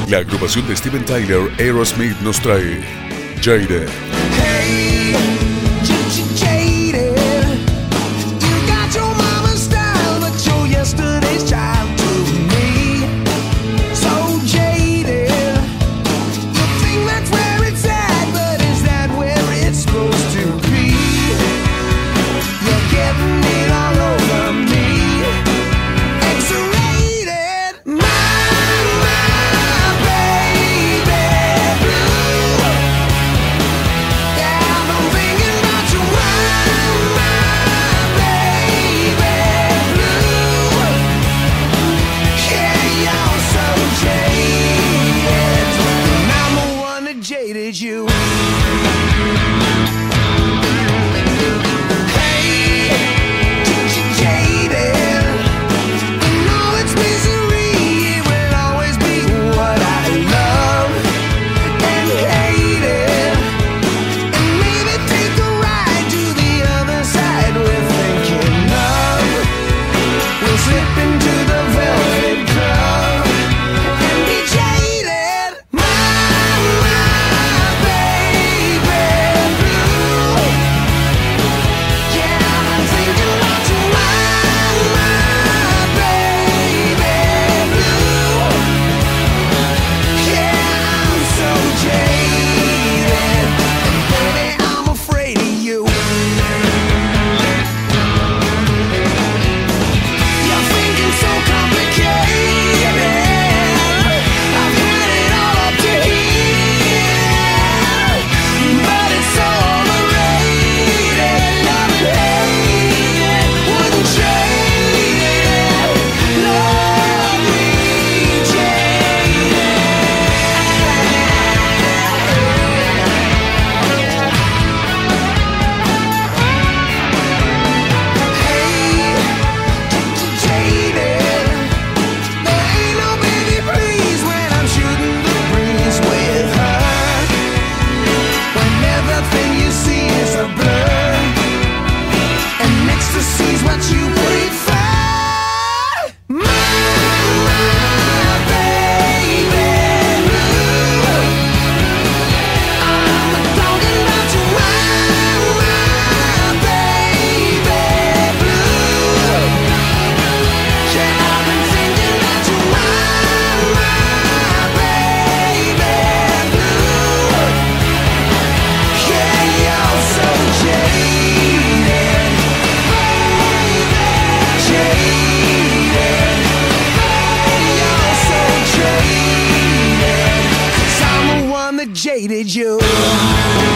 La agrupación de Steven Tyler, Aerosmith, nos trae Jaded. Hey, jaded. You got your mama's style, but you're yesterday's child to me. So jaded. You think that's where it's at, but is that where it's supposed to be? You're getting it all over me. X-rated, my baby blue. Yeah, I'm thinking about you, my baby blue. Yeah, you're so jaded, and I'm the one that jaded you. Jaded you.